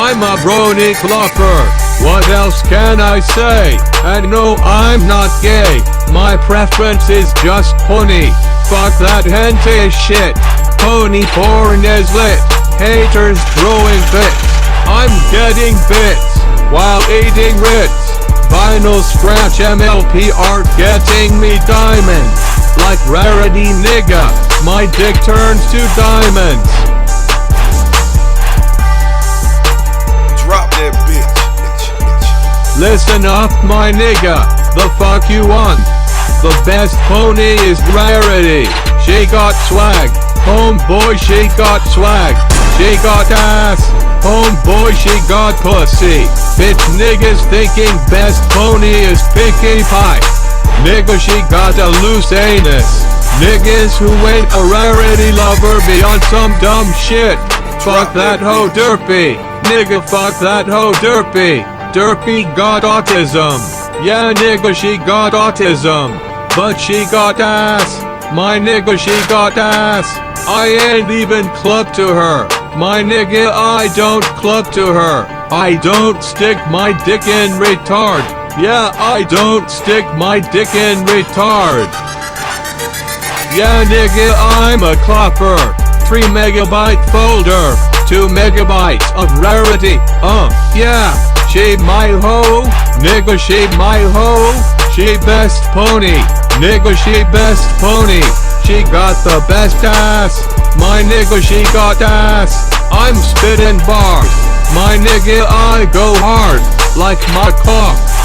I'm a brony clopper. What else can I say? And no, I'm not gay. My preference is just pony. Fuck that hentai shit. Pony porn is lit. Haters throwing fits. I'm getting bits while eating Ritz. Vinyl scratch MLP art getting me diamonds. Like Rarity nigga, my dick turns to diamonds. Drop that bitch. Listen up my nigga, the fuck you want? The best pony is Rarity. She got swag, homeboy she got swag. She got ass, homeboy she got pussy. Bitch niggas thinking best pony is Pinkie Pie. Nigga she got a loose anus. Niggas who ain't a Rarity lover be on some dumb shit. Fuck that hoe Derpy. Nigga fuck that hoe Derpy. Derpy got autism. Yeah nigga she got autism. But she got ass. My nigga she got ass. I ain't even club to her. My nigga I don't club to her. I don't stick my dick in retard. Yeah I don't stick my dick in retard. Yeah nigga I'm a clopper. 3 megabyte folder. 2 megabytes of Rarity. Yeah. She my hoe. Nigga she my hoe. She best pony. Nigga she best pony. She got the best ass. My nigga she got ass. I'm spitting bars. My nigga I go hard. Like my cock.